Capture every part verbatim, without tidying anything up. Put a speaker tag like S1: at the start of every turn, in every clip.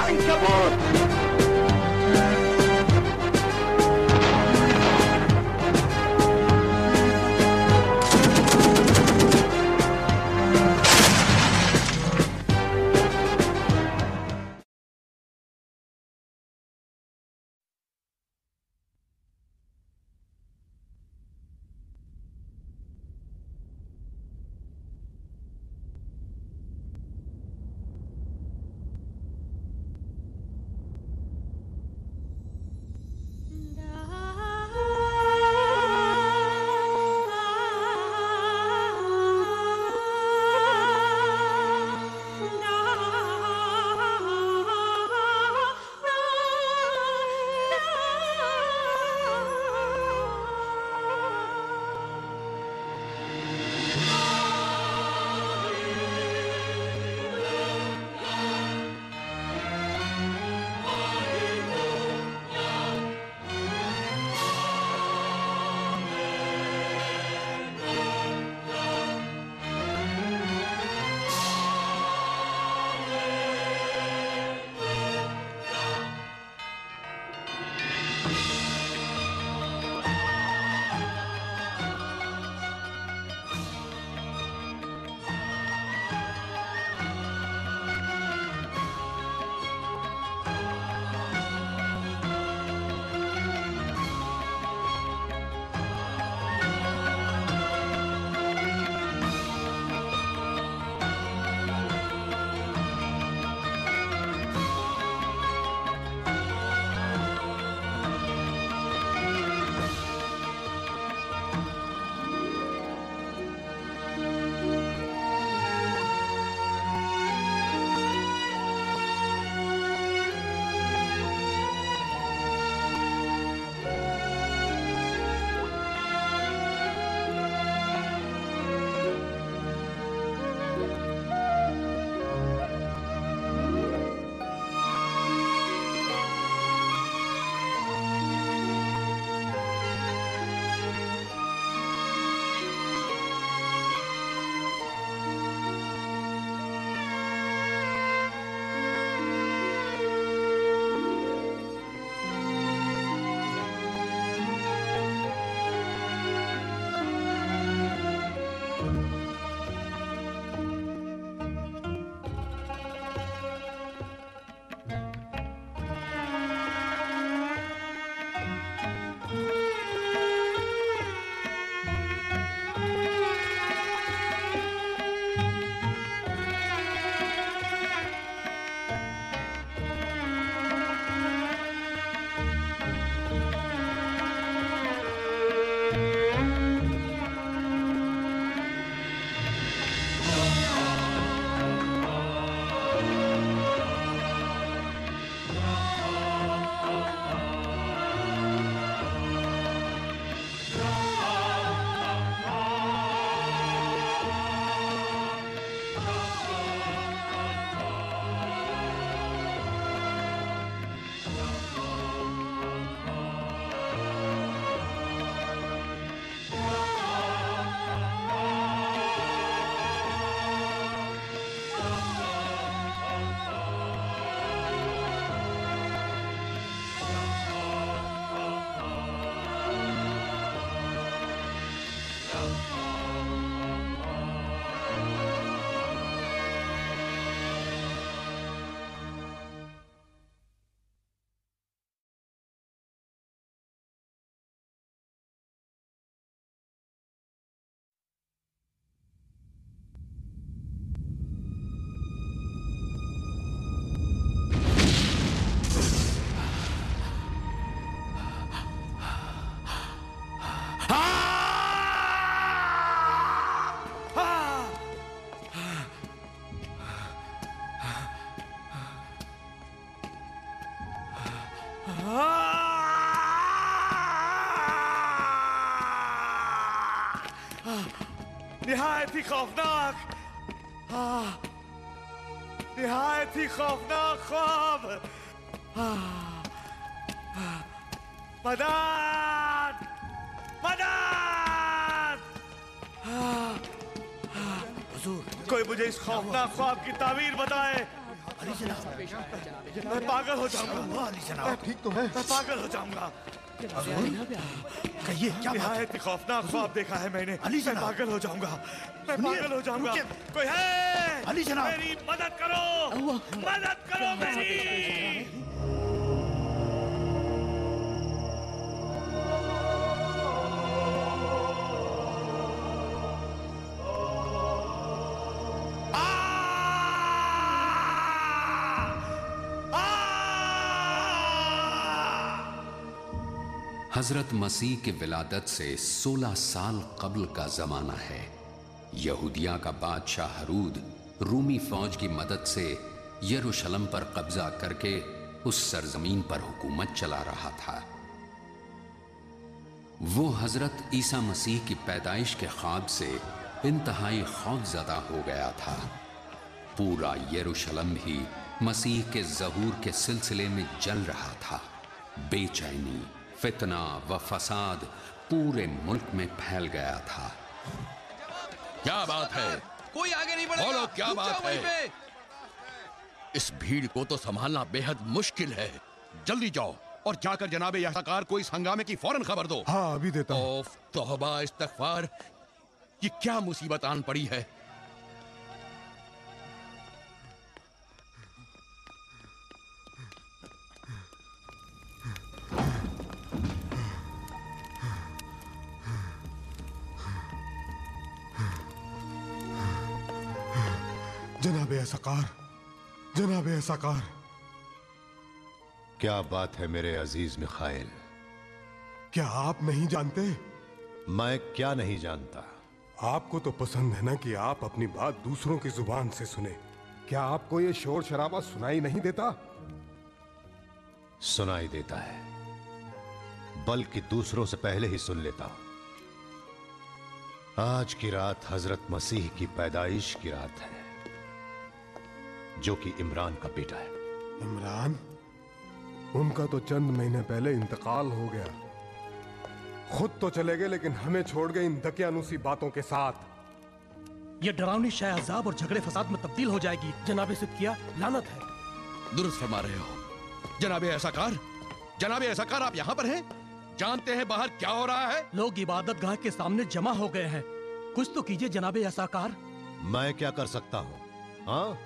S1: Mein Gebot!
S2: निहायत ही खौफनाक, निहायत ही खौफनाक ख्वाब। मदद, मदद! हुजूर, कोई मुझे इस खौफनाक ख्वाब की ताबीर बताए। मैं पागल हो जाऊंगा।
S1: ठीक तो है?
S2: मैं पागल हो जाऊंगा।
S1: कहिए क्या बात है?
S2: निहायत ही खौफनाक ख्वाब देखा है मैंने।
S1: अली
S2: मैं
S1: जनाब।
S2: पागल हो जाऊंगा। मैं पागल हो जाऊंगा।
S1: रुकिए।
S2: कोई है?
S1: अली जनाब।
S2: मेरी मदद करो, मदद करो मेरी।
S3: हजरत मसीह के विलादत से सोलह साल कबल का जमाना है। यहूदिया का बादशाह हरूद रूमी फौज की मदद से यरूशलेम पर कब्जा करके उस सरजमीन पर हुकूमत चला रहा था। वो हजरत ईसा मसीह की पैदाइश के ख्वाब से इंतहाई खौफजदा हो गया था। पूरा यरूशलेम ही मसीह के ज़हूर के सिलसिले में जल रहा था। बेचैनी, फितना व फसाद पूरे मुल्क में फैल गया था।
S4: क्या बात है?
S5: कोई आगे नहीं बढ़ेगा।
S4: बोलो क्या
S5: रुक
S4: बात
S5: जाओ वहीं
S4: है?
S5: पे।
S4: इस भीड़ को तो संभालना बेहद मुश्किल है। जल्दी जाओ और जाकर जनाबे यासाकार को इस हंगामे की फौरन खबर दो।
S1: हाँ अभी देता हूँ।
S4: औफ, तौबा, इस्तगफार, ये क्या मुसीबत आन पड़ी है?
S1: जनाबे असकार, जनाबे असकार।
S6: क्या बात है मेरे अजीज मिखाइल?
S1: क्या आप नहीं जानते?
S6: मैं क्या नहीं जानता?
S1: आपको तो पसंद है ना कि आप अपनी बात दूसरों की जुबान से सुने। क्या आपको ये शोर शराबा सुनाई नहीं देता?
S6: सुनाई देता है, बल्कि दूसरों से पहले ही सुन लेता हूं। आज की रात हजरत मसीह की पैदाइश की रात है, जो कि इमरान का बेटा है।
S1: इमरान? उनका तो चंद महीने पहले इंतकाल हो गया। खुद तो चले गए, लेकिन हमें छोड़ गए इन दकियानूसी बातों के साथ।
S7: ये डरावनी शय अजाब और झगड़े फसाद में तब्दील हो जाएगी। जनाबे सिद्किया, लानत है।
S4: दुरुस्त फरमा रहे हो जनाबे ऐसाकार। जनाबे ऐसाकार, आप यहाँ पर हैं? जानते हैं बाहर क्या हो रहा है?
S7: लोग इबादत गाह के सामने जमा हो गए हैं। कुछ तो कीजिए जनाबे ऐसाकार।
S6: मैं क्या कर सकता हूं? हाँ?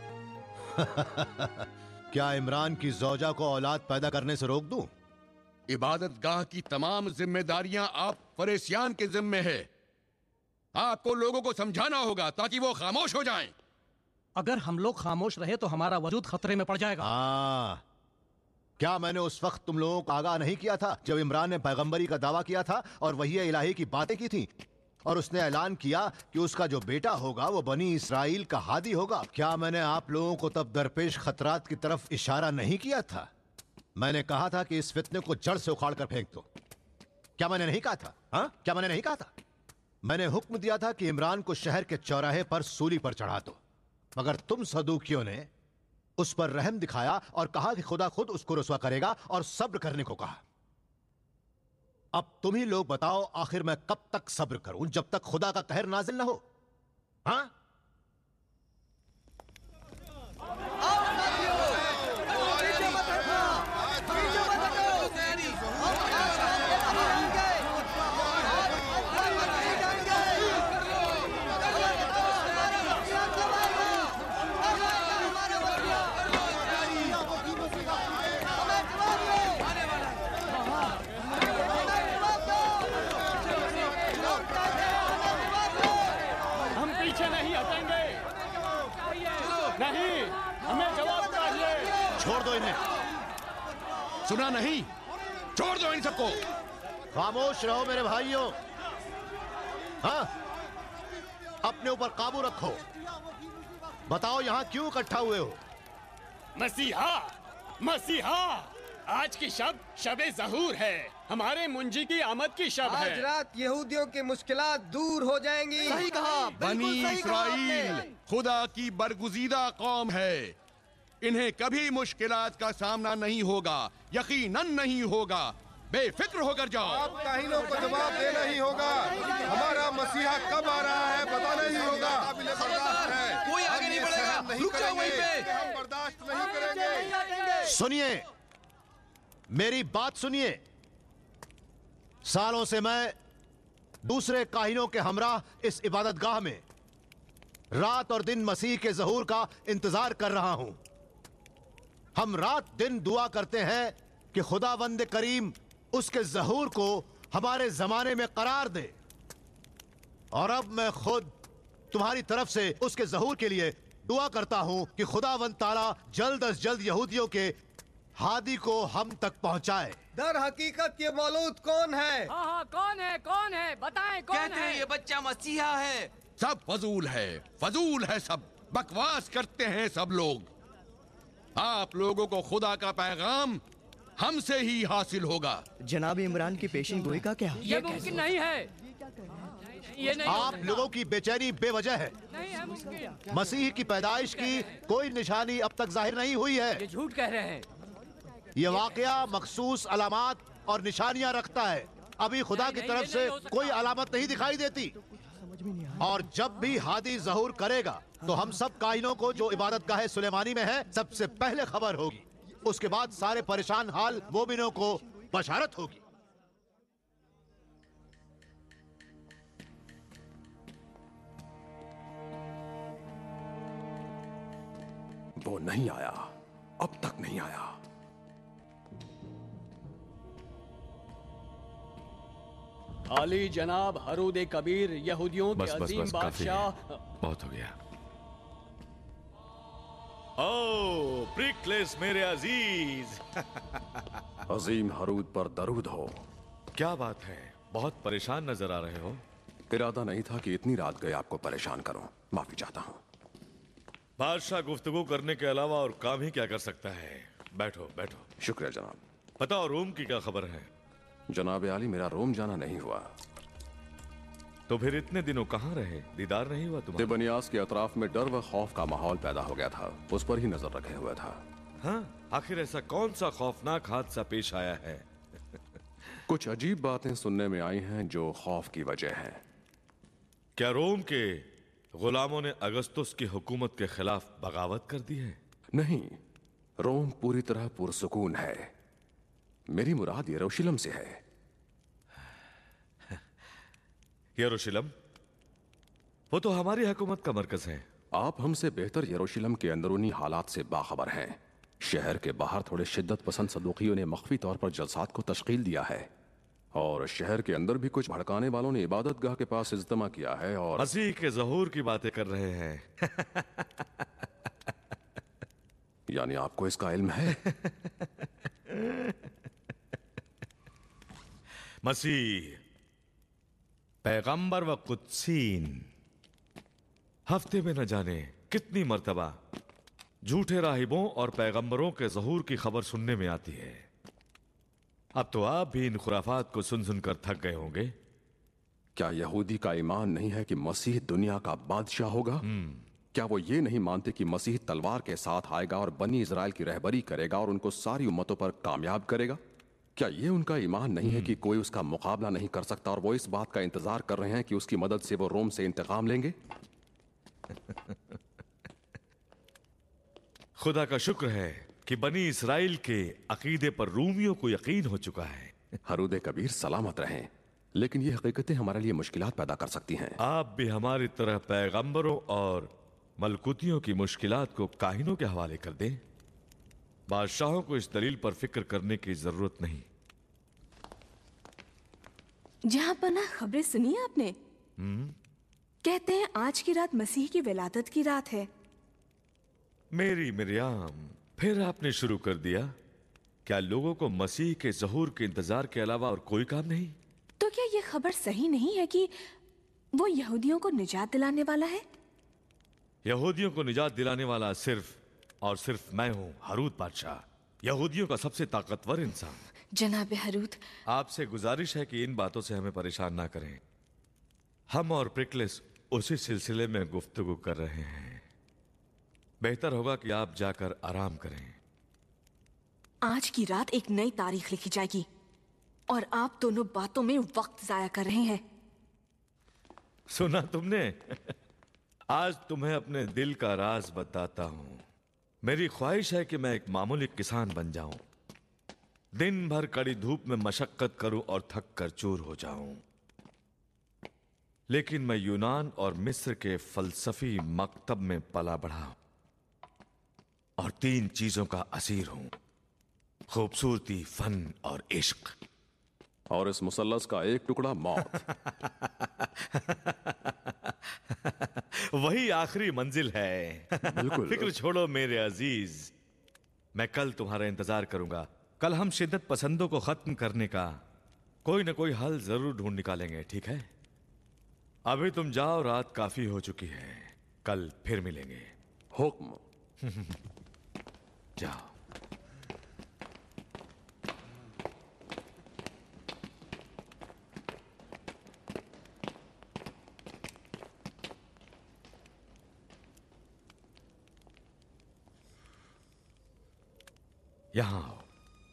S6: क्या इमरान की ज़ौजा को औलाद पैदा करने से रोक दूं?
S4: इबादत गाह की तमाम जिम्मेदारियां आप फरेसियान के जिम्मे है। आपको लोगों को समझाना होगा ताकि वो खामोश हो जाएं।
S7: अगर हम लोग खामोश रहे तो हमारा वजूद खतरे में पड़ जाएगा।
S6: हाँ, क्या मैंने उस वक्त तुम लोगों को आगाह नहीं किया था जब इमरान ने पैगंबरी का दावा किया था और वही इलाही की बातें की थी, और उसने ऐलान किया कि उसका जो बेटा होगा वो बनी इसराइल का हादी होगा? क्या मैंने आप लोगों को तब दरपेश खतरात की तरफ इशारा नहीं किया था? मैंने कहा था कि इस फितने को जड़ से उखाड़ कर फेंक दो। क्या मैंने नहीं कहा था? हाँ, क्या मैंने नहीं कहा था? मैंने हुक्म दिया था कि इमरान को शहर के चौराहे पर सूली पर चढ़ा दो, मगर तुम सदूकियों ने उस पर रहम दिखाया और कहा कि खुदा खुद उसको रुसवा करेगा, और सब्र करने को कहा। अब तुम ही लोग बताओ, आखिर मैं कब तक सब्र करूं जब तक खुदा का कहर नाजिल ना हो? हाँ?
S2: नहीं, हमें जवाब चाहिए।
S6: छोड़ दो इन्हें।
S4: सुना नहीं? छोड़ दो इन सबको।
S6: खामोश रहो मेरे भाइयों। हाँ, अपने ऊपर काबू रखो। बताओ यहां क्यों इकट्ठा हुए हो?
S8: मसीहा, मसीहा, आज की शब शबे ज़हूर है। हमारे मुंजी की आमद की शब है।
S9: आज रात यहूदियों की मुश्किलात दूर हो जाएंगी।
S7: सही कहा,
S4: बनी इसराइल खुदा की बरगुजीदा कौम है। इन्हें कभी मुश्किलात का सामना नहीं होगा, यकीनन नहीं होगा। बेफिक्र होकर जाओ।
S1: आप काहिनों को जवाब देना ही होगा। हमारा मसीहा कब आ रहा है बताना ही होगा।
S9: कोई आगे नहीं बढ़ेगा। रुक जाओ वहीं पे।
S1: हम बर्दाश्त नहीं
S6: सुनिए, मेरी बात सुनिए। सालों से मैं दूसरे काहिनों के हमराह इस इबादतगाह में रात और दिन मसीह के ज़हूर का इंतजार कर रहा हूं। हम रात दिन दुआ करते हैं कि खुदावंद करीम उसके ज़हूर को हमारे जमाने में करार दे। और अब मैं खुद तुम्हारी तरफ से उसके ज़हूर के लिए दुआ करता हूं कि खुदावंद ताला जल्द अज जल्द यहूदियों के हादी को हम तक पहुंचाए।
S9: दर हकीकत ये मौलूद कौन है?
S10: हाँ हाँ कौन है कौन है बताएं कौन
S5: कहते
S10: है?
S5: हैं ये बच्चा मसीहा है।
S4: सब फजूल है, फजूल है, सब बकवास करते हैं सब लोग। आप लोगों को खुदा का पैगाम हमसे ही हासिल होगा।
S11: जनाब इमरान की पेशिन गोई का क्या?
S10: ये मुमकिन नहीं है, ये नहीं
S6: आप लोगों की बेचैनी बेवजह है।
S10: नहीं है मुमकिन।
S6: मसीह की पैदाइश की कोई निशानी अब तक जाहिर नहीं हुई है।
S10: ये झूठ कह रहे हैं।
S6: ये वाकया मखसूस अलामात और निशानियां रखता है। अभी खुदा की तरफ से कोई अलामत नहीं दिखाई देती। और जब भी हादी ज़हूर करेगा तो हम सब काहिनों को जो इबादतगाह सुलेमानी में है सबसे पहले खबर होगी। उसके बाद सारे परेशान हाल मोमिनों को बशारत होगी।
S1: वो नहीं आया, अब तक नहीं आया।
S8: आली जनाब हरूद कबीर यहूदियों के
S12: बस बस
S8: अजीम
S12: बस काफी है,
S8: बादशाह।
S12: बहुत हो गया। ओ प्रिकलेस मेरे अजीज।
S1: अजीम हरूद पर दरूद हो।
S12: क्या बात है, बहुत परेशान नजर आ रहे हो।
S1: इरादा नहीं था कि इतनी रात गए आपको परेशान करूं, माफी चाहता हूं।
S12: बादशाह गुफ्तगू करने के अलावा और काम ही क्या कर सकता है। बैठो बैठो।
S1: शुक्रिया जनाब।
S12: बताओ रोम की क्या खबर है?
S1: जनाब आली, मेरा रोम जाना नहीं हुआ।
S12: तो फिर इतने दिनों कहाँ रहे? दीदार नहीं हुआ तुम्हारा?
S1: तिबनियास के अतराफ में डर व खौफ का माहौल पैदा हो गया था, उस पर ही नजर रखे हुए था।
S12: हाँ, आखिर ऐसा कौन सा खौफनाक हादसा पेश आया है?
S1: कुछ अजीब बातें सुनने में आई हैं जो खौफ की वजह है।
S12: क्या रोम के गुलामों ने अगस्तुस की हुकूमत के खिलाफ बगावत कर दी है?
S1: नहीं, रोम पूरी तरह पुरसुकून है। मेरी मुराद यरूशलेम से है।
S12: यरूशलेम? वो तो हमारी हुकूमत का मरकज है।
S1: आप हमसे बेहतर यरूशलेम के अंदरूनी हालात से बाखबर हैं। शहर के बाहर थोड़े शिद्दत पसंद सदूकियों ने मख्फी तौर पर जलसात को तश्कील दिया है, और शहर के अंदर भी कुछ भड़काने वालों ने इबादतगाह के पास इज्तिमा किया है और
S12: मसीह के ज़हूर की बातें कर रहे हैं।
S1: यानी आपको इसका इल्म है?
S12: मसीह, पैगंबर व कुद्सीन हफ्ते में न जाने कितनी मर्तबा झूठे राहिबों और पैगंबरों के ज़हूर की खबर सुनने में आती है। अब तो आप भी इन खुराफात को सुन सुनकर थक गए होंगे।
S1: क्या यहूदी का ईमान नहीं है कि मसीह दुनिया का बादशाह होगा? क्या वो ये नहीं मानते कि मसीह तलवार के साथ आएगा और बनी इज़राइल की रहबरी करेगा और उनको सारी उम्मतों पर कामयाब करेगा? क्या ये उनका ईमान नहीं है कि कोई उसका मुकाबला नहीं कर सकता और वो इस बात का इंतजार कर रहे हैं कि उसकी मदद से वो रोम से इंतकाम लेंगे?
S12: खुदा का शुक्र है कि बनी इस्राइल के अकीदे पर रूमियों को यकीन हो चुका है।
S1: हरूद कबीर सलामत रहें, लेकिन ये हकीकतें हमारे लिए मुश्किलात पैदा कर सकती हैं।
S12: आप भी हमारी तरह पैगंबरों और मलकुतियों की मुश्किलात को काहिनों के हवाले कर दें। बादशाहों को इस दलील पर फिक्र करने की जरूरत नहीं।
S13: जहां पना खबरें सुनी आपने?
S12: हम्म?
S13: कहते हैं आज की रात मसीह की विलादत की रात है।
S12: मेरी मिरियाम, फिर आपने शुरू कर दिया। क्या लोगों को मसीह के ज़हूर के इंतजार के अलावा और कोई काम नहीं?
S13: तो क्या ये खबर सही नहीं है कि वो यहूदियों को निजात दिलाने वाला है?
S12: यहूदियों को निजात दिलाने वाला सिर्फ और सिर्फ मैं हूं, हरूद बादशाह, यहूदियों का सबसे ताकतवर इंसान।
S13: जनाब हरूद,
S12: आपसे गुजारिश है कि इन बातों से हमें परेशान ना करें। हम और प्रिकलेस उसी सिलसिले में गुफ्तगू कर रहे हैं। बेहतर होगा कि आप जाकर आराम करें।
S13: आज की रात एक नई तारीख लिखी जाएगी और आप दोनों बातों में वक्त जाया कर रहे हैं।
S12: सुना तुमने? आज तुम्हें अपने दिल का राज बताता हूं। मेरी ख्वाहिश है कि मैं एक मामूली किसान बन जाऊं, दिन भर कड़ी धूप में मशक्कत करूं और थक कर चूर हो जाऊं। लेकिन मैं यूनान और मिस्र के फलसफी मकतब में पला बढ़ा और तीन चीजों का असीर हूं, खूबसूरती, फन और इश्क।
S1: और इस मुसल्लस का एक टुकड़ा मौत।
S12: वही आखिरी मंजिल है।
S1: बिल्कुल।
S12: फिक्र छोड़ो मेरे अजीज, मैं कल तुम्हारा इंतजार करूंगा। कल हम शिद्दत पसंदों को खत्म करने का कोई ना कोई हल जरूर ढूंढ निकालेंगे, ठीक है? अभी तुम जाओ, रात काफी हो चुकी है। कल फिर मिलेंगे।
S1: हुक्म।
S12: जाओ। यहां आओ।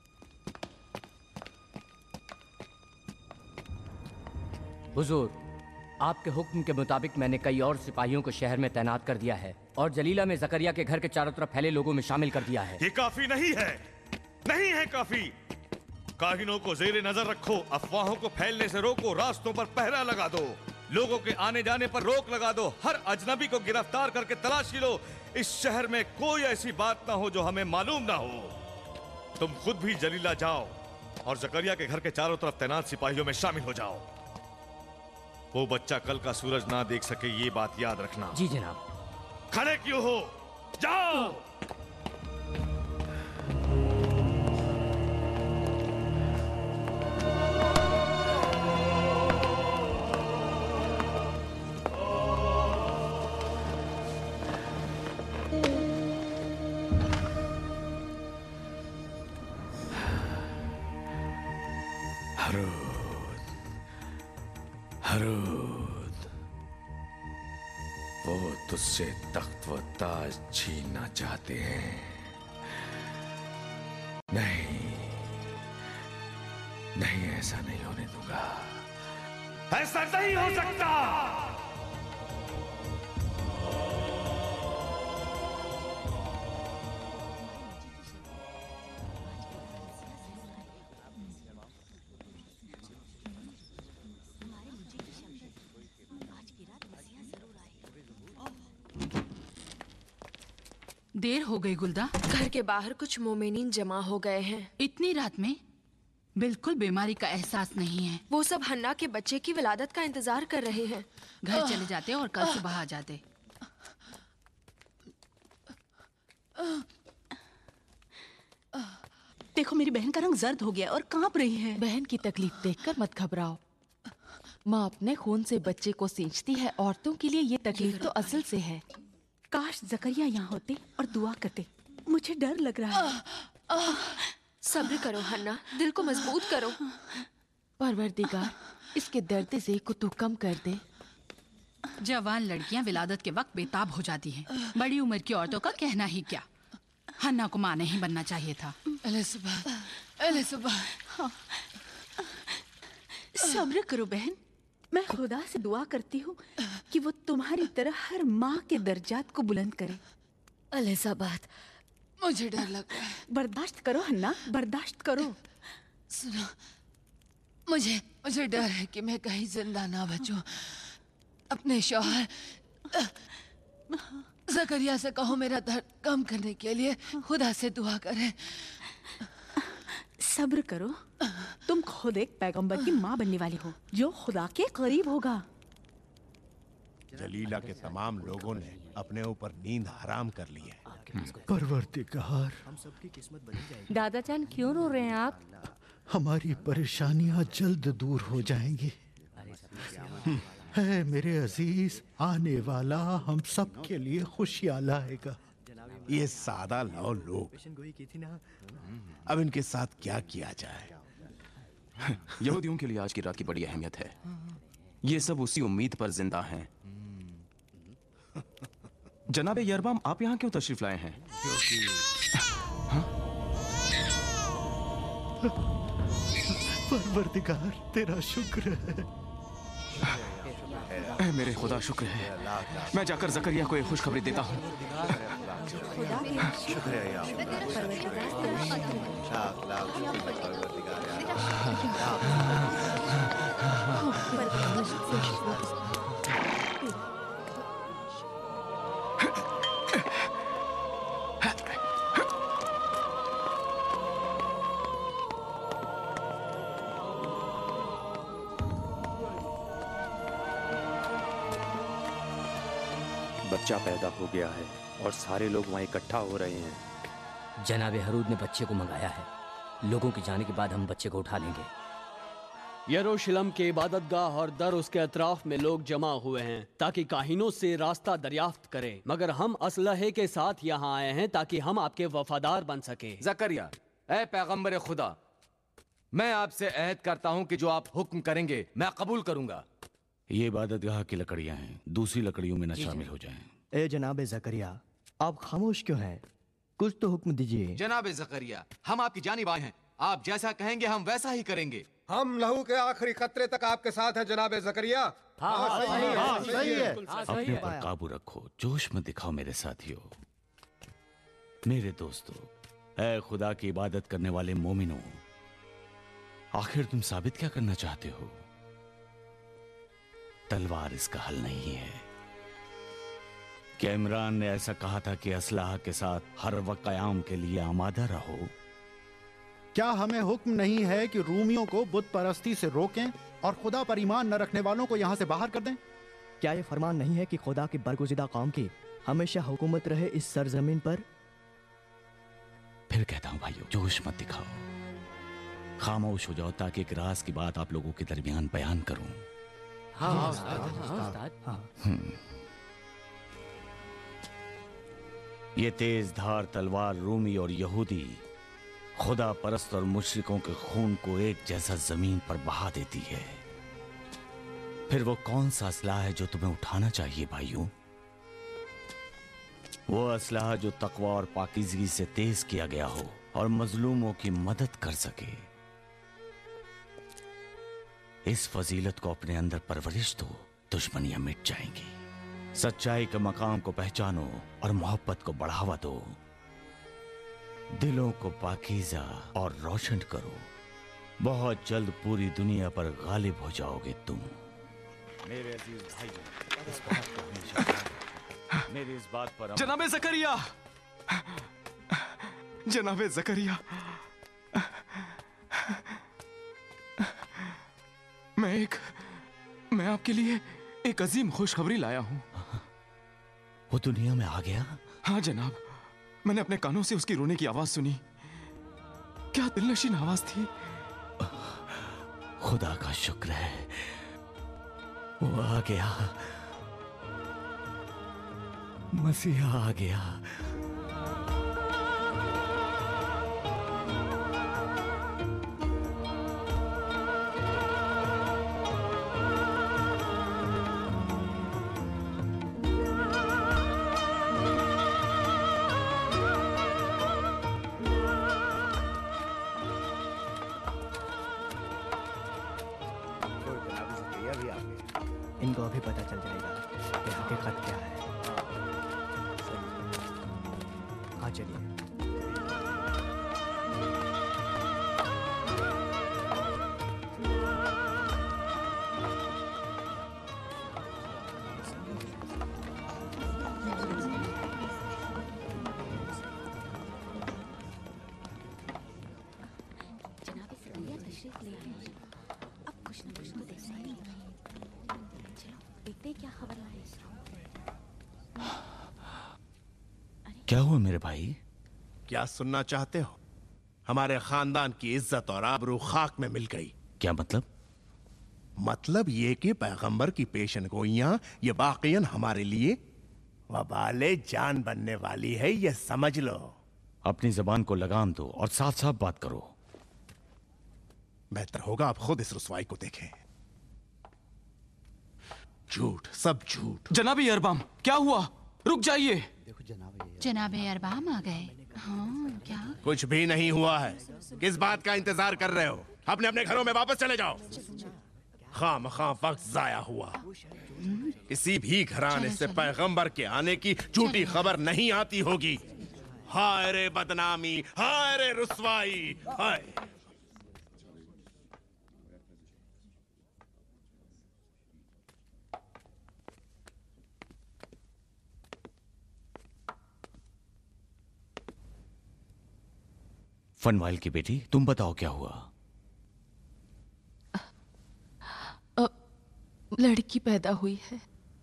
S10: हुजूर, आपके हुक्म के मुताबिक मैंने कई और सिपाहियों को शहर में तैनात कर दिया है और जलीला में जकरिया के घर के चारों तरफ फैले लोगों में शामिल कर दिया है।
S12: ये काफी नहीं है, नहीं है काफी। काहिनों को जेरे नजर रखो, अफवाहों को फैलने से रोको, रास्तों पर पहरा लगा दो, लोगों के आने जाने पर रोक लगा दो, हर अजनबी को गिरफ्तार करके तलाशी लो। इस शहर में कोई ऐसी बात ना हो जो हमें मालूम ना हो। तुम खुद भी जलीला जाओ और जकरिया के घर के चारों तरफ तैनात सिपाहियों में शामिल हो जाओ। वो बच्चा कल का सूरज ना देख सके, ये बात याद रखना।
S10: जी जनाब।
S12: खड़े क्यों हो? जाओ। हरूद, हरूद, वो तुझसे तख्त व ताज छीनना चाहते हैं। नहीं, नहीं, ऐसा नहीं होने दूंगा। ऐसा नहीं हो सकता।
S14: देर हो गई गुलदा।
S15: घर के बाहर कुछ मोमिनीन जमा हो गए हैं।
S14: इतनी रात में? बिल्कुल बीमारी का एहसास नहीं है।
S15: वो सब हन्ना के बच्चे की विलादत का इंतजार कर रहे हैं।
S14: घर चले जाते और कल सुबह आ जाते।
S16: देखो मेरी बहन का रंग जर्द हो गया और कांप रही है।
S17: बहन की तकलीफ देखकर मत घबराओ। माँ अपने खून से बच्चे को सींचती है। औरतों के लिए ये तकलीफ तो असल से है।
S16: काश जकरिया यहाँ होते और दुआ करते। मुझे डर लग रहा है।
S15: सब्र करो हन्ना, दिल को मजबूत करो।
S17: परवरदिगार इसके दर्द से को तू कम कर दे।
S14: जवान लड़कियां विलादत के वक्त बेताब हो जाती हैं। बड़ी उम्र की औरतों का कहना ही क्या। हन्ना को मां नहीं बनना चाहिए था।
S17: अले सुबह, अले सुबह।
S16: हाँ। सब्र करो बहन, मैं खुदा से दुआ करती हूँ कि वो तुम्हारी तरह हर माँ के दर्जात को बुलंद करे।
S17: अलिज़ाबेथ, मुझे डर लग रहा है।
S16: बर्दाश्त करो हन्ना, बर्दाश्त करो।
S17: सुनो, मुझे मुझे डर है कि मैं कहीं जिंदा ना बचूं। अपने शौहर ज़करिया से कहो मेरा दर्द कम करने के लिए खुदा से दुआ करें।
S16: सब्र करो, तुम खुद एक पैगंबर की माँ बनने वाली हो जो खुदा के करीब होगा।
S18: जलीला के तमाम लोगों ने अपने ऊपर नींद हराम कर ली है।
S19: परवरदिगार,
S11: हम सबकी किस्मत बदल जाएगी।
S10: दादा जान क्यों रो रहे हैं आप?
S19: हमारी परेशानियां जल्द दूर हो जाएंगी। है मेरे अजीज, आने वाला हम सब के लिए खुशियां लाएगा।
S18: ये सादा लाओ लोग, अब इनके साथ क्या किया जाए?
S20: यहूदियों के लिए आज की रात की बड़ी अहमियत है। ये सब उसी उम्मीद पर जिंदा हैं। जनाबे यरबाम, आप यहाँ क्यों तशरीफ लाए हैं? हाँ?
S19: परवरदिगार तेरा शुक्र है।
S20: ऐ मेरे खुदा शुक्र है, मैं जाकर जकरिया को एक खुशखबरी देता हूँ।
S21: बच्चा पैदा हो गया है और सारे लोग वहाँ इकट्ठा हो रहे हैं।
S10: जनाब हरूद ने बच्चे को मंगाया है। लोगों के जाने के बाद हम बच्चे को उठा लेंगे।
S8: यरूशलेम के इबादतगाह और दर उसके अतराफ में लोग जमा हुए हैं ताकि काहिनों से रास्ता दरियाफ्त करें, मगर हम असलहे के साथ यहाँ आए हैं ताकि हम आपके वफादार बन सके।
S22: जकरिया, ऐ पैगंबर खुदा, मैं आपसे अहद करता हूँ कि जो आप हुक्म करेंगे मैं कबूल करूंगा।
S23: ये इबादतगाह की लकड़ियां हैं, दूसरी लकड़ियों में न शामिल हो जाएं।
S11: ए जनाब जकरिया, आप खामोश क्यों हैं? कुछ तो हुक्म दीजिए।
S22: जनाब जकरिया, हम आपकी जानिब आए हैं, आप जैसा कहेंगे हम वैसा ही करेंगे।
S9: हम लहू के आखिरी कतरे तक आपके साथ हैं जनाब जकरिया।
S6: हाँ, हाँ, सही है, हाँ, सही है।
S23: अपने पर काबू रखो, जोश मत दिखाओ मेरे साथियों। मेरे दोस्तों, ऐ खुदा की इबादत करने वाले मोमिनों, आखिर तुम साबित क्या करना चाहते हो? तलवार इसका हल नहीं है। क्या इमरान ने ऐसा कहा था कि असलाह के साथ हर वक्त कयाम के लिए आमादा रहो?
S19: क्या हमें हुक्म नहीं है कि रूमियों को बुत परस्ती से रोकें और खुदा पर ईमान न रखने वालों को यहाँ से बाहर कर दें?
S11: क्या ये फरमान नहीं है कि खुदा की बरगुज़िदा कौम की हमेशा हुकूमत रहे इस सरजमीन पर?
S23: फिर कहता हूं भाइयों, जोश मत दिखाओ, खामोश हो जाओ ताकि एक राज की बात आप लोगों के दरमियान बयान करूं।
S10: हाँ, हाँ, हाँ, हाँ, हाँ।
S23: ये तेज धार तलवार रूमी और यहूदी खुदा परस्त और मुशरिकों के खून को एक जैसा जमीन पर बहा देती है। फिर वो कौन सा असलाह है जो तुम्हें उठाना चाहिए भाइयों? वो असलाह जो तकवा और पाकीज़गी से तेज किया गया हो और मजलूमों की मदद कर सके। इस फजीलत को अपने अंदर परवरिश दो, दुश्मनियां मिट जाएंगी। सच्चाई के मकाम को पहचानो और मोहब्बत को बढ़ावा दो। दिलों को पाकीज़ा और रोशन करो। बहुत जल्द पूरी दुनिया पर गालिब हो जाओगे तुम। मेरे अजीज भाइयों, इस बात को हमेशा मेरी इस बात पर
S20: जनाबे ज़करिया, जनाबे ज़करिया, मैं एक मैं आपके लिए एक अजीम खुशखबरी लाया हूं।
S23: वो दुनिया में आ गया?
S20: हाँ जनाब, मैंने अपने कानों से उसकी रोने की आवाज सुनी। क्या दिलनशीन आवाज थी।
S23: खुदा का शुक्र है, वो आ गया, मसीहा आ गया।
S11: इनको अभी पता चल जाएगा कि हकीकत क्या है। हाँ चलिए।
S23: क्या हुआ मेरे भाई?
S18: क्या सुनना चाहते हो? हमारे खानदान की इज्जत और आबरू खाक में मिल गई।
S23: क्या मतलब?
S18: मतलब ये कि पैगंबर की पेशन गोइयां ये बाक़ियन हमारे लिए वबाले जान बनने वाली है, ये समझ लो।
S23: अपनी जबान को लगाम दो और साफ साफ बात करो।
S18: बेहतर होगा आप खुद इस रुसवाई को देखें। झूठ, सब झूठ।
S20: जनाबी अरबाम, क्या हुआ? रुक जाइए।
S14: जनाबे अरबाम आ गए। हाँ, क्या?
S18: कुछ भी नहीं हुआ है। किस बात का इंतजार कर रहे हो? अपने अपने घरों में वापस चले जाओ। खामखा वक्त जाया हुआ। किसी भी घराने से पैगंबर के आने की झूठी खबर नहीं आती होगी। हाय रे बदनामी, हाय रे रुसवाई, हाय।
S23: फनवाइल की बेटी, तुम बताओ क्या हुआ?
S17: अ, लड़की पैदा हुई है।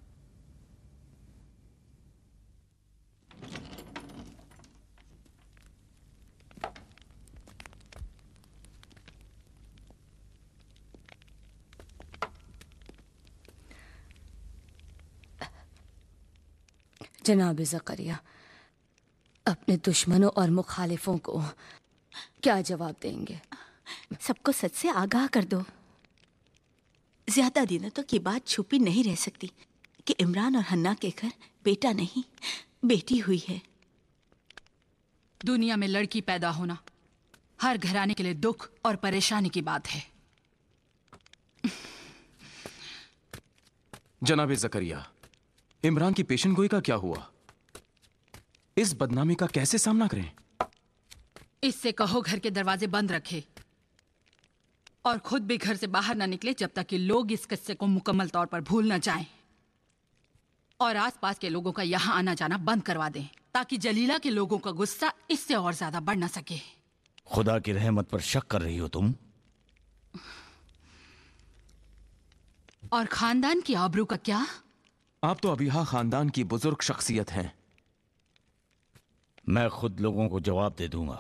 S2: जनाब ज़करिया, अपने दुश्मनों और मुखालिफों को क्या जवाब देंगे?
S16: सबको सच से आगाह कर दो। ज्यादा दिनों तक ये बात छुपी नहीं रह सकती कि इमरान और हन्ना के घर बेटा नहीं बेटी हुई है।
S14: दुनिया में लड़की पैदा होना हर घराने के लिए दुख और परेशानी की बात है।
S20: जनाब ज़करिया, इमरान की पेशन गोई का क्या हुआ? इस बदनामी का कैसे सामना करें?
S14: इससे कहो घर के दरवाजे बंद रखे और खुद भी घर से बाहर ना निकले जब तक कि लोग इस किस्से को मुकम्मल तौर पर भूल न जाएं। और आसपास के लोगों का यहाँ आना जाना बंद करवा दें ताकि जलीला के लोगों का गुस्सा इससे और ज्यादा बढ़ न सके।
S23: खुदा की रहमत पर शक कर रही हो तुम?
S14: और खानदान की आबरू का क्या?
S20: आप तो अबीहा खानदान की बुजुर्ग शख्सियत हैं।
S23: मैं खुद लोगों को जवाब दे दूंगा।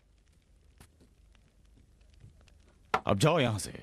S23: अब जाओ यहां से।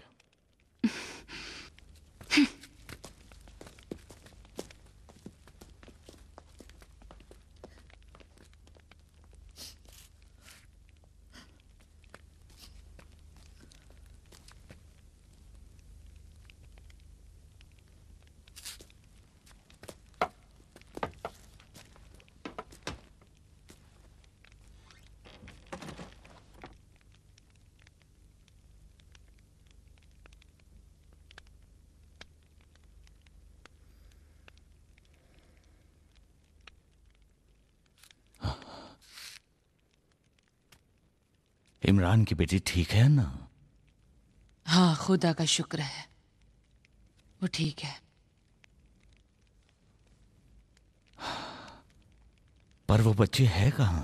S23: इमरान की बेटी ठीक है ना?
S17: हाँ, खुदा का शुक्र है, वो ठीक है।
S23: पर वो बच्ची है कहां?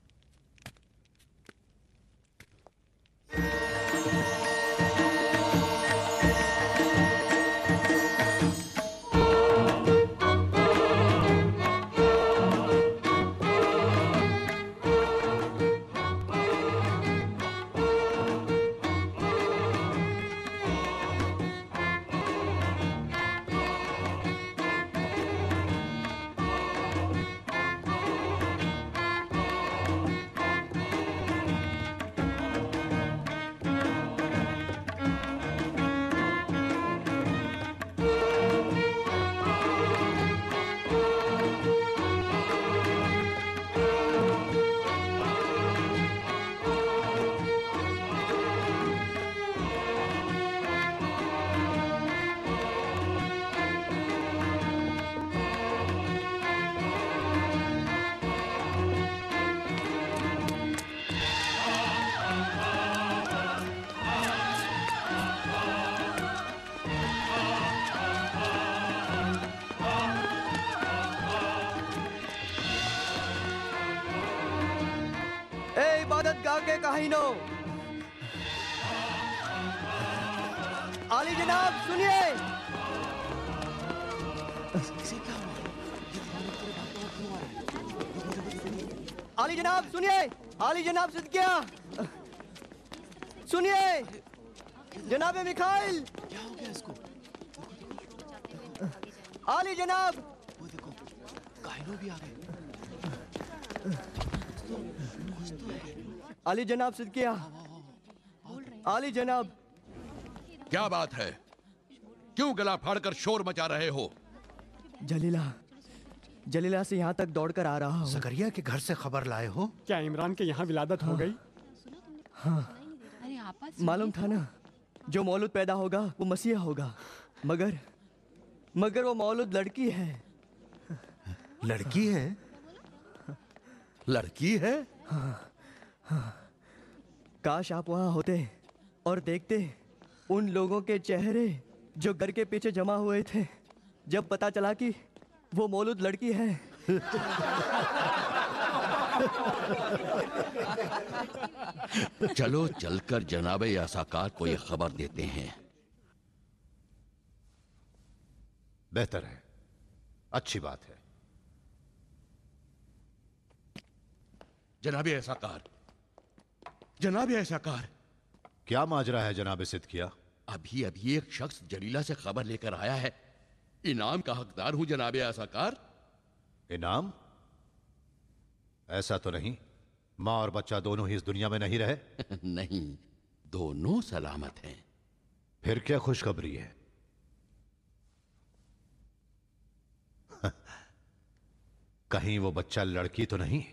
S11: के काहिनो, आली जनाब सुनिए। आली जनाब सुनिए, आली जनाब सिद्किया सुनिए, जनाब मिखाइल, क्या हो गया इसको? आली जनाब, वो देखो काहिनो भी आ गए। आली जनाब सिद्किया, आली जनाब।
S4: क्या बात है? क्यों गला फाड़कर शोर मचा रहे हो?
S11: जलीला, जलीला से यहाँ तक दौड़कर आ रहा हूँ।
S19: ज़करिया के घर से खबर लाए हो?
S3: क्या इमरान के यहाँ विलादत
S11: हाँ,
S3: हो गई?
S11: हाँ, मालूम था ना, जो मौलूद पैदा होगा वो मसीहा होगा, मगर मगर वो मौलूद लड़की है।
S18: लड़की है? लड़की है?
S11: हाँ, हाँ। काश आप वहाँ होते और देखते उन लोगों के चेहरे जो घर के पीछे जमा हुए थे जब पता चला कि वो मौलूद लड़की है।
S3: चलो चलकर जनाबे यासाकार को ये खबर देते हैं।
S6: बेहतर है, अच्छी बात है।
S4: जनाबे यासाकार, जनाबे यासाकार।
S6: क्या माजरा है जनाबे सिद्किया?
S3: अभी अभी एक शख्स जलीला से खबर लेकर आया है। इनाम का हकदार हूं जनाबे यासाकार।
S6: इनाम? ऐसा तो नहीं, माँ और बच्चा दोनों ही इस दुनिया में नहीं रहे?
S3: नहीं, दोनों सलामत हैं।
S6: फिर क्या खुशखबरी है? कहीं वो बच्चा लड़की तो नहीं?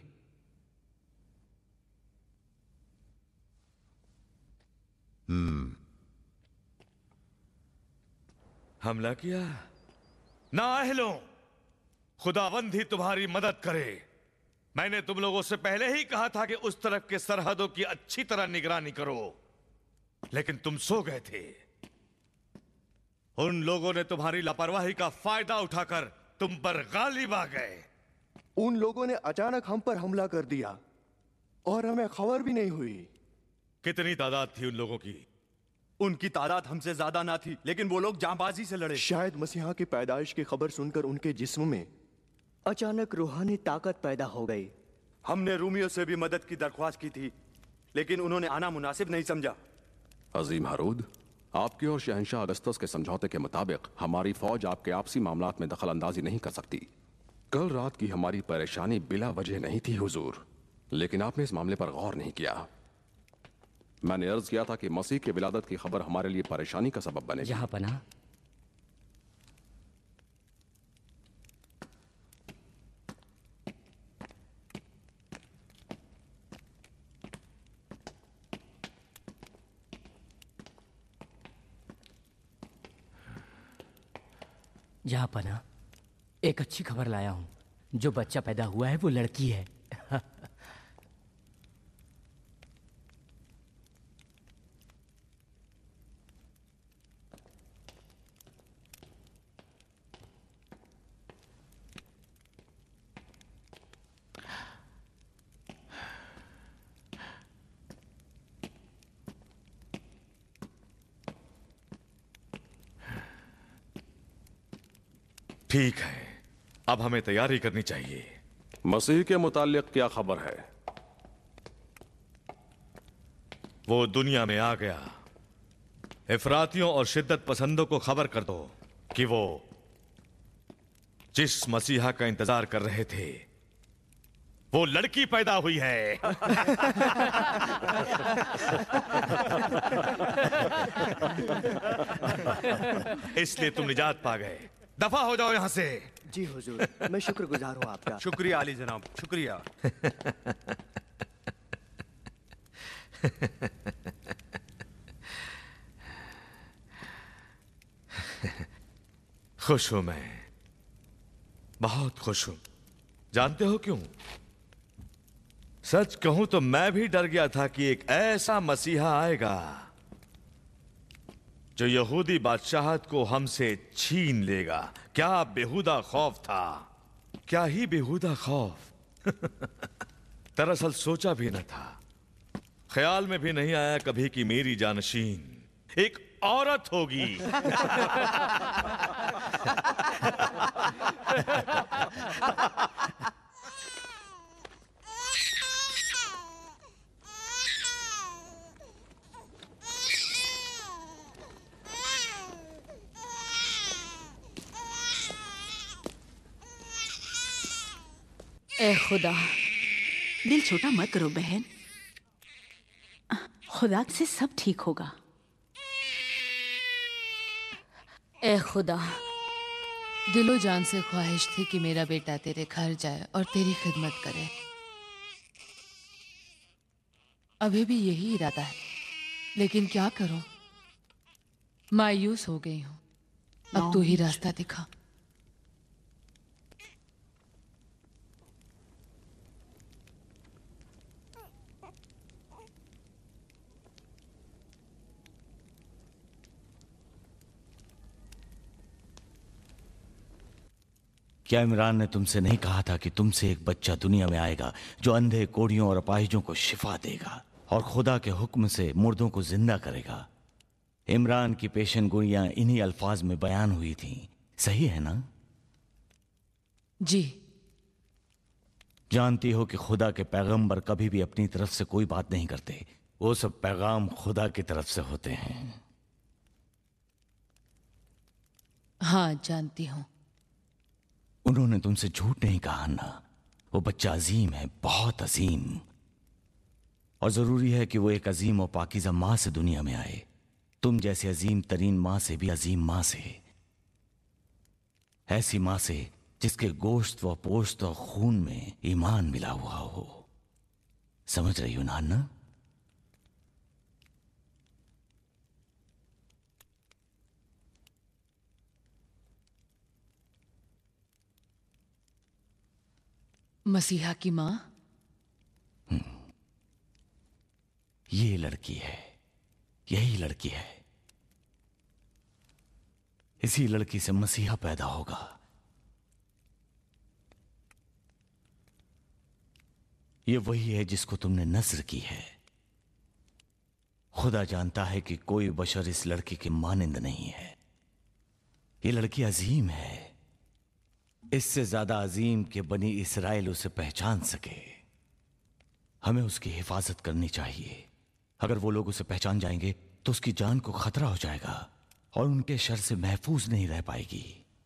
S6: हम्म।
S12: हमला किया? नाअहलों, खुदावंद ही तुम्हारी मदद करे। मैंने तुम लोगों से पहले ही कहा था कि उस तरफ के सरहदों की अच्छी तरह निगरानी करो, लेकिन तुम सो गए थे। उन लोगों ने तुम्हारी लापरवाही का फायदा उठाकर तुम पर गालिब आ गए।
S11: उन लोगों ने अचानक हम पर हमला कर दिया और हमें खबर भी नहीं हुई।
S12: कितनी तादाद थी उन लोगों की?
S11: उनकी तादाद हमसे ज्यादा ना थी, लेकिन वो लोग जांबाजी से लड़े। शायद मसीहा की पैदाइश की खबर सुनकर उनके जिस्म में अचानक रूहानी ताकत पैदा हो गई। हमने रूमियों से भी मदद की दरख्वास्त की थी, लेकिन उन्होंने आना मुनासिब नहीं समझा।
S1: अजीम हारूद, आपके और शहंशाह अगस्तस के समझौते के मुताबिक हमारी फौज आपके आपसी मामलात में दखल अंदाजी नहीं कर सकती। कल रात की हमारी परेशानी बिला वजह नहीं थी हुजूर, लेकिन आपने इस मामले पर गौर नहीं किया। मैंने अर्ज किया था कि मसीह के विलादत की खबर हमारे लिए परेशानी का सबब बने।
S10: जहां पना, जहां पना, एक अच्छी खबर लाया हूं। जो बच्चा पैदा हुआ है वो लड़की है।
S12: ठीक है, अब हमें तैयारी करनी चाहिए।
S1: मसीह के मुताल्लिक क्या खबर है?
S12: वो दुनिया में आ गया। इफरातियों और शिद्दत पसंदों को खबर कर दो कि वो जिस मसीहा का इंतजार कर रहे थे वो लड़की पैदा हुई है। इसलिए तुम निजात पा गए। दफा हो जाओ यहां से।
S11: जी हुजूर, मैं शुक्रगुजार हूं आपका।
S18: शुक्रिया अली जनाब, शुक्रिया।
S12: खुश हूं मैं, बहुत खुश हूं। जानते हो क्यों? सच कहूं तो मैं भी डर गया था कि एक ऐसा मसीहा आएगा जो यहूदी बादशाहत को हमसे छीन लेगा। क्या बेहुदा खौफ था, क्या ही बेहुदा खौफ। दरअसल सोचा भी न था, ख्याल में भी नहीं आया कभी कि मेरी जानशीन एक औरत होगी।
S2: ए खुदा,
S16: दिल छोटा मत करो बहन, खुदा से सब ठीक होगा।
S2: ए खुदा,
S17: दिलो जान से ख्वाहिश थी कि मेरा बेटा तेरे घर जाए और तेरी खिदमत करे। अभी भी यही इरादा है, लेकिन क्या करूं? मायूस हो गई हूँ। अब तू ही रास्ता दिखा।
S23: क्या इमरान ने तुमसे नहीं कहा था कि तुमसे एक बच्चा दुनिया में आएगा जो अंधे, कोढ़ियों और अपाहिजों को शिफा देगा और खुदा के हुक्म से मुर्दों को जिंदा करेगा? इमरान की पेशन गोइयां इन्हीं अल्फाज में बयान हुई थीं, सही है ना?
S17: जी।
S23: जानती हो कि खुदा के पैगंबर कभी भी अपनी तरफ से कोई बात नहीं करते, वो सब पैगाम खुदा की तरफ से होते हैं।
S17: हाँ, जानती हूं।
S23: उन्होंने तुमसे झूठ नहीं कहा ना। वो बच्चा अजीम है, बहुत अजीम, और जरूरी है कि वो एक अजीम और पाकीज़ा माँ से दुनिया में आए। तुम जैसे अजीम तरीन माँ से भी अजीम माँ से, ऐसी माँ से जिसके गोश्त व पोश्त और खून में ईमान मिला हुआ हो। समझ रही हो ना?
S17: मसीहा की माँ?
S23: ये लड़की है, यही लड़की है। इसी लड़की से मसीहा पैदा होगा। ये वही है जिसको तुमने नज़्र की है। खुदा जानता है कि कोई बशर इस लड़की के मानिंद नहीं है। ये लड़की अजीम है, इससे ज्यादा अजीम कि बनी इसराइल उसे पहचान सके। हमें उसकी हिफाजत करनी चाहिए। अगर वो लोग उसे पहचान जाएंगे तो उसकी जान को खतरा हो जाएगा और उनके शर से महफूज नहीं रह पाएगी।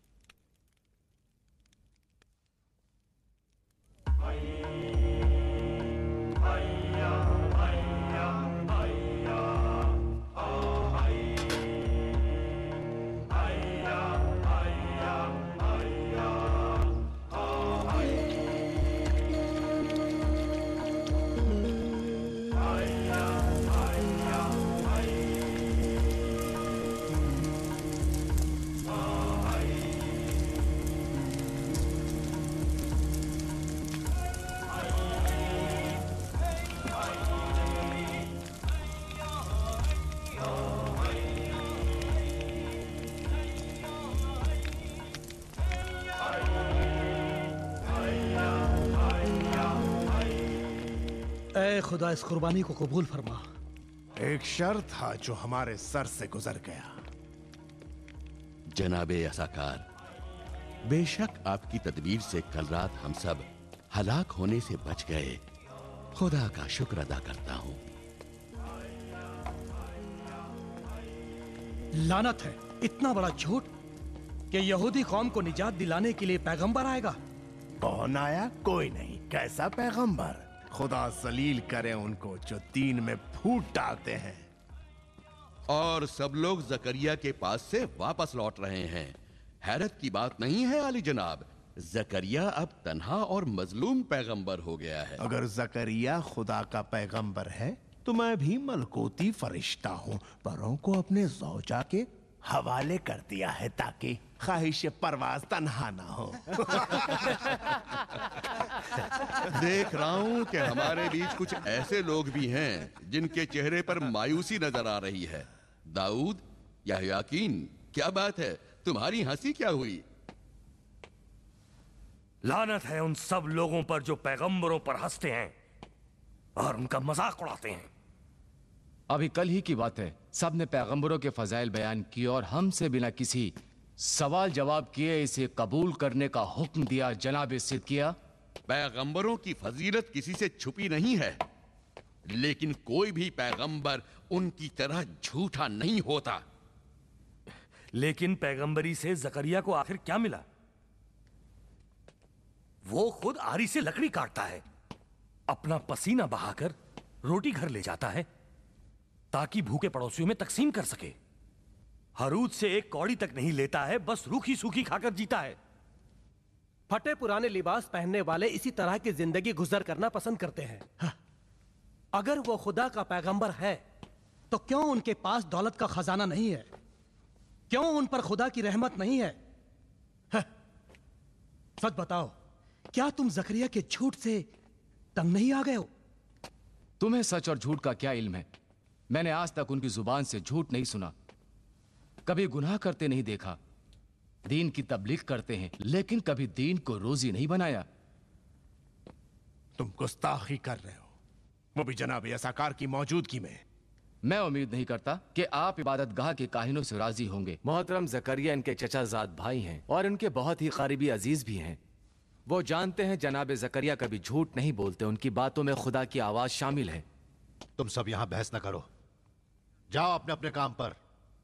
S5: ऐ खुदा, इस कुर्बानी को कबूल फरमा।
S18: एक शर्त था जो हमारे सर से गुजर गया।
S3: जनाबे असाकार, बेशक आपकी तदबीर से कल रात हम सब हलाक होने से बच गए। खुदा का शुक्र अदा करता हूं।
S5: लानत है, इतना बड़ा झूठ कि यहूदी कौम को निजात दिलाने के लिए पैगंबर आएगा।
S18: कौन आया? कोई नहीं। कैसा पैगंबर? खुदा जलील करे उनको जो दीन में फूट डालते हैं।
S4: और सब लोग जकरिया के पास से वापस लौट रहे हैं। हैरत की बात नहीं है आली जनाब, जकरिया अब तन्हा और मजलूम पैगंबर हो गया है।
S18: अगर जकरिया खुदा का पैगंबर है तो मैं भी मलकोती फरिश्ता हूँ। परों को अपने ज़ौजा के हवाले कर दिया है ताकि ख्वाहिश परवाज तन्हा ना हो।
S4: देख रहा हूं कि हमारे बीच कुछ ऐसे लोग भी हैं जिनके चेहरे पर मायूसी नजर आ रही है। दाऊद या याकीन, क्या बात है? तुम्हारी हंसी क्या हुई?
S7: लानत है उन सब लोगों पर जो पैगंबरों पर हंसते हैं और उनका मजाक उड़ाते हैं।
S20: अभी कल ही की बात है, सब ने पैगंबरों के फजाइल बयान किए और हमसे बिना किसी सवाल जवाब किए इसे कबूल करने का हुक्म दिया। जनाब सिद्किया,
S4: पैगंबरों की फजीलत किसी से छुपी नहीं है, लेकिन कोई भी पैगंबर उनकी तरह झूठा नहीं होता।
S7: लेकिन पैगंबरी से जकरिया को आखिर क्या मिला? वो खुद आरी से लकड़ी काटता है, अपना पसीना बहाकर रोटी घर ले जाता है ताकि भूखे पड़ोसियों में तकसीम कर सके। हरूद से एक कौड़ी तक नहीं लेता है, बस रूखी सूखी खाकर जीता है।
S5: फटे पुराने लिबास पहनने वाले इसी तरह की जिंदगी गुजर करना पसंद करते हैं। हाँ। अगर वो खुदा का पैगंबर है तो क्यों उनके पास दौलत का खजाना नहीं है? क्यों उन पर खुदा की रहमत नहीं है? है? सच बताओ, क्या तुम जकरिया के झूठ से तंग नहीं आ गए हो?
S20: तुम्हें सच और झूठ का क्या इल्म है? मैंने आज तक उनकी जुबान से झूठ नहीं सुना, कभी गुनाह करते नहीं देखा। दीन की तबलीग करते हैं लेकिन कभी दीन को रोजी नहीं बनाया।
S18: तुम गुस्ताखी कर रहे हो, वो भी जनाब यसाकार की मौजूदगी में।
S20: मैं उम्मीद नहीं करता कि आप इबादतगाह के काहिनों से राजी होंगे।
S22: मोहतरम जकरिया इनके चचाजाद भाई हैं और इनके बहुत ही करीबी अजीज भी हैं। वो जानते हैं जनाब जकरिया कभी झूठ नहीं बोलते, उनकी बातों में खुदा की आवाज शामिल है।
S6: तुम सब यहां बहस न करो, जाओ अपने अपने काम पर।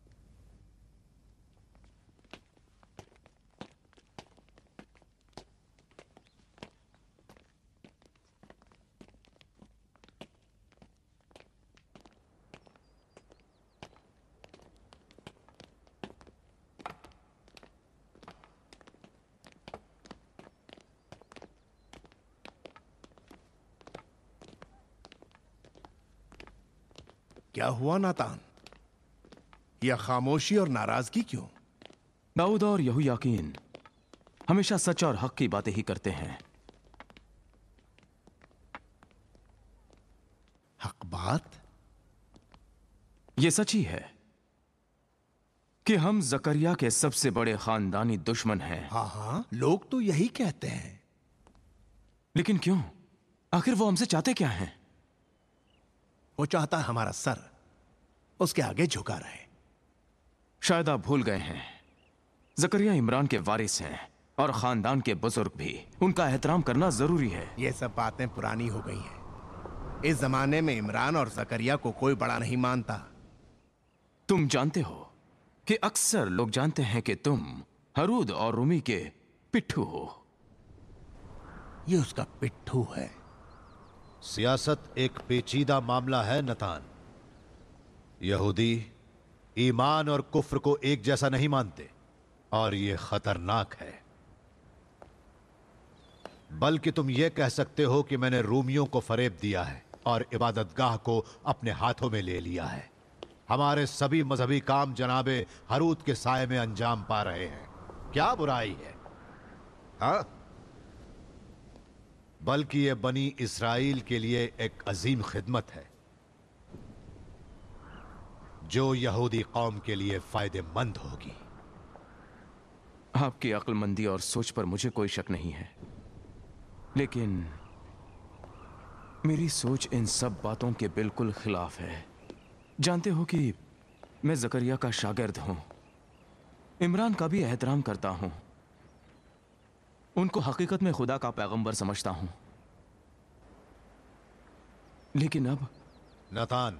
S18: क्या हुआ नातान? यह खामोशी और नाराजगी क्यों?
S13: दाऊद और यहोयाकीन हमेशा सच और हक की बातें ही करते हैं।
S18: हक बात?
S13: यह सच ही है कि हम जकरिया के सबसे बड़े खानदानी दुश्मन हैं।
S18: हाँ हाँ, लोग तो यही कहते हैं।
S13: लेकिन क्यों? आखिर वो हमसे चाहते क्या हैं?
S18: वो चाहता है हमारा सर उसके आगे झुका रहे।
S13: शायद आप भूल गए हैं, जकरिया इमरान के वारिस हैं और खानदान के बुजुर्ग भी, उनका एहतराम करना जरूरी है।
S18: ये सब बातें पुरानी हो गई हैं। इस जमाने में इमरान और जकरिया को कोई बड़ा नहीं मानता।
S13: तुम जानते हो कि अक्सर लोग जानते हैं कि तुम हरूद और रूमी के पिट्ठू हो।
S18: ये उसका पिट्ठू है।
S6: सियासत एक पेचीदा मामला है नतान। यहूदी ईमान और कुफ्र को एक जैसा नहीं मानते और यह खतरनाक है। बल्कि तुम यह कह सकते हो कि मैंने रूमियों को फरेब दिया है और इबादतगाह को अपने हाथों में ले लिया है। हमारे सभी मजहबी काम जनाबे हरूद के साए में अंजाम पा रहे हैं। क्या बुराई है? हाँ, बल्कि यह बनी इस्राइल के लिए एक अजीम खिदमत है जो यहूदी कौम के लिए फायदेमंद होगी।
S13: आपकी अक्लमंदी और सोच पर मुझे कोई शक नहीं है, लेकिन मेरी सोच इन सब बातों के बिल्कुल खिलाफ है। जानते हो कि मैं जकरिया का शागिर्द हूं, इमरान का भी एहतराम करता हूं, उनको हकीकत में खुदा का पैगंबर समझता हूं। लेकिन अब
S6: नतान,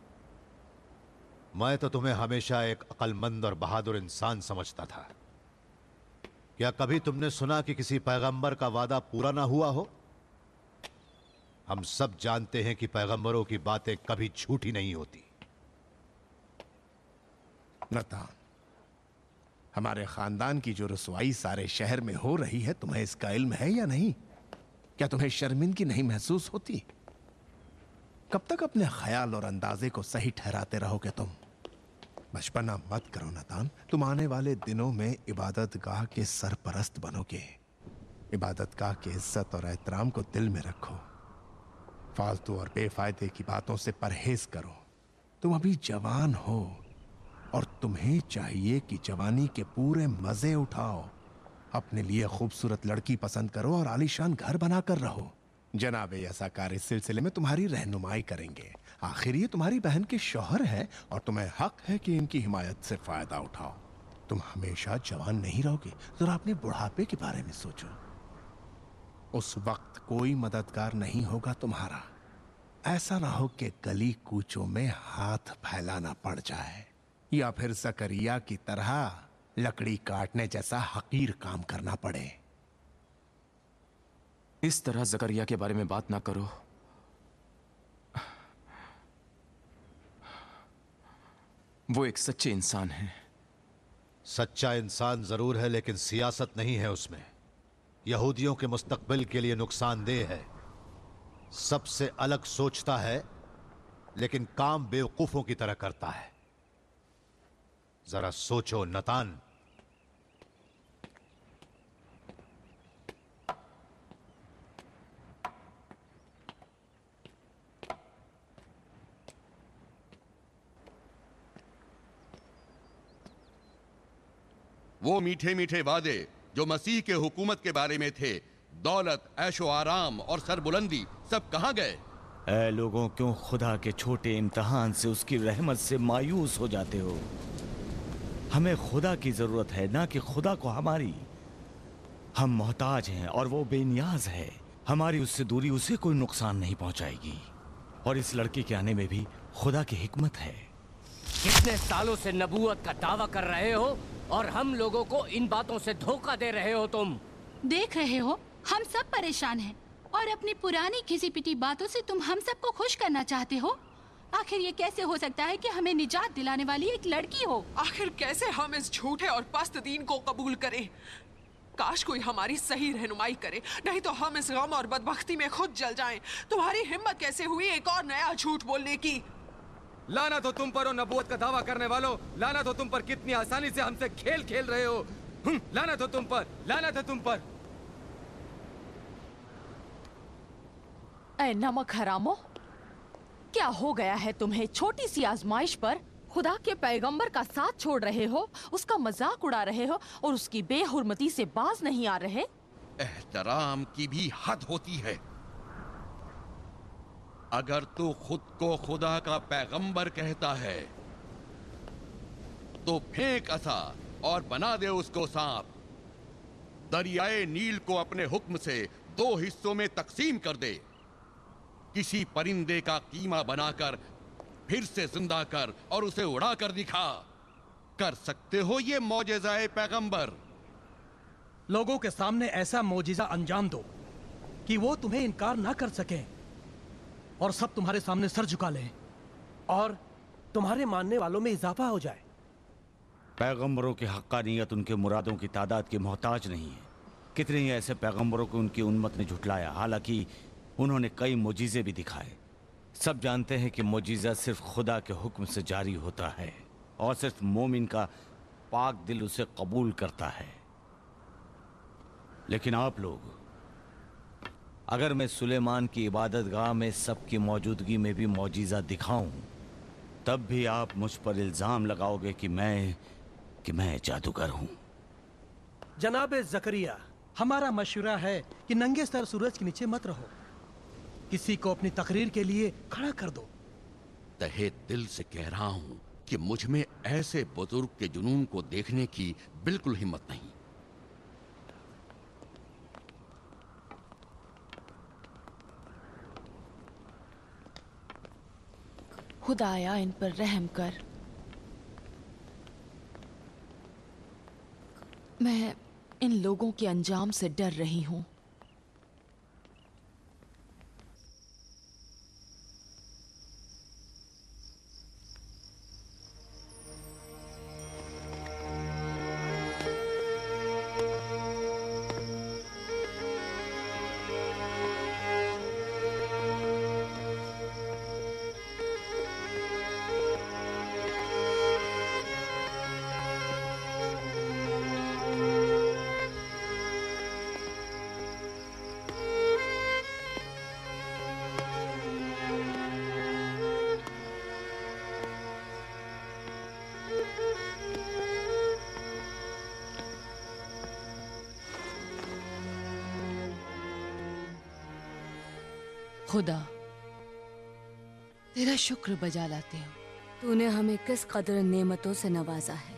S6: मैं तो तुम्हें हमेशा एक अक्लमंद और बहादुर इंसान समझता था। क्या कभी तुमने सुना कि किसी पैगंबर का वादा पूरा ना हुआ हो? हम सब जानते हैं कि पैगंबरों की बातें कभी झूठी नहीं होती।
S18: नतान, हमारे खानदान की जो रसवाई सारे शहर में हो रही है, तुम्हें इसका इल्म है या नहीं? क्या तुम्हें शर्मिंदगी नहीं महसूस होती? कब तक अपने ख्याल और अंदाजे को सही ठहराते रहोगे तुम? बचपना मत करो नतान। तुम आने वाले दिनों में इबादतगाह के सरपरस्त बनोगे। इबादतगाह की इज्जत और एहतराम को दिल में रखो। फालतू और बेफायदे की बातों से परहेज करो। तुम अभी जवान हो और तुम्हें चाहिए कि जवानी के पूरे मजे उठाओ। अपने लिए खूबसूरत लड़की पसंद करो और आलीशान घर बनाकर रहो। जनाब यसाकार इस सिलसिले में तुम्हारी रहनुमाई करेंगे। आखिर ये तुम्हारी बहन के शौहर है और तुम्हें हक है कि इनकी हिमायत से फायदा उठाओ। तुम हमेशा जवान नहीं रहोगे। जरा अपने बुढ़ापे के बारे में सोचो। उस वक्त कोई मददगार नहीं होगा तुम्हारा। ऐसा ना हो कि गली कूचों में हाथ फैलाना पड़ जाए या फिर जकरिया की तरह लकड़ी काटने जैसा हकीर काम करना पड़े।
S13: इस तरह जकरिया के बारे में बात ना करो। वो एक सच्चे इंसान हैं।
S6: सच्चा इंसान जरूर है, लेकिन सियासत नहीं है उसमें। यहूदियों के मुस्तकबिल के लिए नुकसानदेह है। सबसे अलग सोचता है, लेकिन काम बेवकूफों की तरह करता है। जरा सोचो नतान।
S4: वो मीठे मीठे वादे जो मसीह के हुकूमत के बारे में थे, दौलत, ऐशो आराम और सरबुलंदी, सब कहाँ गए?
S23: ऐ लोगों, क्यों खुदा के छोटे इम्तिहान से, उसकी रहमत से मायूस हो जाते हो? हमें खुदा की जरूरत है, ना कि खुदा को हमारी। हम मोहताज हैं और वो बेनियाज है। हमारी उससे दूरी उसे कोई नुकसान नहीं पहुंचाएगी। और इस लड़के के आने में भी खुदा की हिकमत है।
S10: कितने सालों से नबूवत का दावा कर रहे हो और हम लोगों को इन बातों से धोखा दे रहे हो तुम।
S14: देख रहे हो, हम सब परेशान हैं और अपनी पुरानी घिसी पिटी बातों से तुम हम सबको खुश करना चाहते हो। आखिर ये कैसे हो सकता है कि हमें निजात दिलाने वाली एक लड़की हो?
S8: आखिर कैसे हम इस झूठे और पस्त दीन को कबूल करें? काश कोई हमारी सही रहनुमाई करे, नहीं तो हम इस गम और बदबख्ती में खुद जल जाएं। तुम्हारी हिम्मत कैसे हुई एक और नया झूठ बोलने की?
S22: लानत हो तुम पर और नबूवत का दावा करने वालों। लानत हो तुम पर, कितनी आसानी से हमसे खेल खेल रहे हो। लानत हो तुम पर, लानत है तुम पर।
S17: ऐ नमक हरामो, क्या हो गया है तुम्हें? छोटी सी आजमाइश पर खुदा के पैगंबर का साथ छोड़ रहे हो, उसका मजाक उड़ा रहे हो और उसकी बेहुरमती से बाज नहीं आ रहे।
S4: एहतराम की भी हद होती है। अगर तू खुद को खुदा का पैगंबर कहता है तो फेंक असा और बना दे उसको सांप। दरियाए नील को अपने हुक्म से दो हिस्सों में तकसीम कर दे। किसी परिंदे का कीमा बनाकर फिर से जिंदा कर और उसे उड़ा कर दिखा। कर सकते हो ये मौजेज़ाए पैगंबर?
S5: लोगों के सामने ऐसा मौजिजा अंजाम दो कि वो तुम्हें इनकार ना कर सकें और सब तुम्हारे सामने सर झुका लें और तुम्हारे मानने वालों में इजाफा हो जाए।
S23: पैगंबरों की हक्कानियत उनके मुरादों की तादाद की मोहताज नहीं है। कितने ही ऐसे पैगंबरों को उनकी उम्मत ने झुटलाया, हालांकि उन्होंने कई मोजीजे भी दिखाए। सब जानते हैं कि मोजीजा सिर्फ खुदा के हुक्म से जारी होता है और सिर्फ मोमिन का पाक दिल उसे कबूल करता है। लेकिन आप लोग, अगर मैं सुलेमान की इबादत गाह में सबकी मौजूदगी में भी मौजीजा दिखाऊं, तब भी आप मुझ पर इल्जाम लगाओगे कि मैं कि मैं जादूगर हूं।
S5: जनाब जकरिया, हमारा मशवरा है कि नंगे सर सूरज के नीचे मत रहो। किसी को अपनी तकरीर के लिए खड़ा कर दो।
S4: तहे दिल से कह रहा हूं कि मुझ में ऐसे बुजुर्ग के जुनून को देखने की बिल्कुल हिम्मत नहीं।
S17: खुदाया इन पर रहम कर। मैं इन लोगों के अंजाम से डर रही हूं। खुदा, तेरा शुक्र बजा लाते हो।
S2: तूने हमें किस कदर नेमतों से नवाजा है।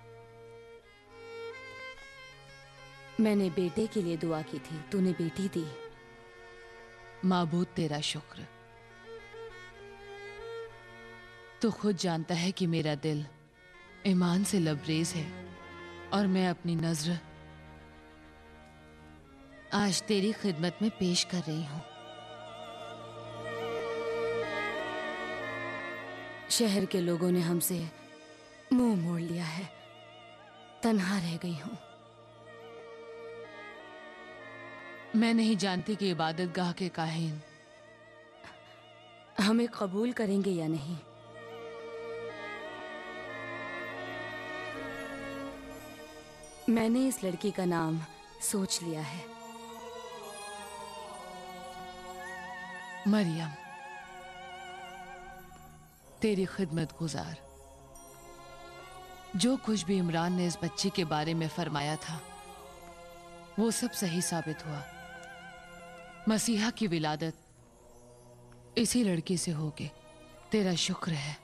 S2: मैंने बेटे के लिए दुआ की थी, तूने बेटी दी।
S17: माबूद तेरा शुक्र। तू खुद जानता है कि मेरा दिल ईमान से लबरेज है और मैं अपनी नजर आज तेरी खिदमत में पेश कर रही हूं।
S2: शहर के लोगों ने हमसे मुंह मोड़ लिया है, तन्हा रह गई हूं।
S17: मैं नहीं जानती कि इबादत गाह के काहिन
S2: हमें कबूल करेंगे या नहीं। मैंने इस लड़की का नाम सोच लिया है।
S9: मरियम, तेरी खिदमत गुजार। जो कुछ भी इमरान ने इस बच्ची के बारे में फरमाया था वो सब सही साबित हुआ। मसीहा की विलादत इसी लड़की से होगी। तेरा शुक्र है।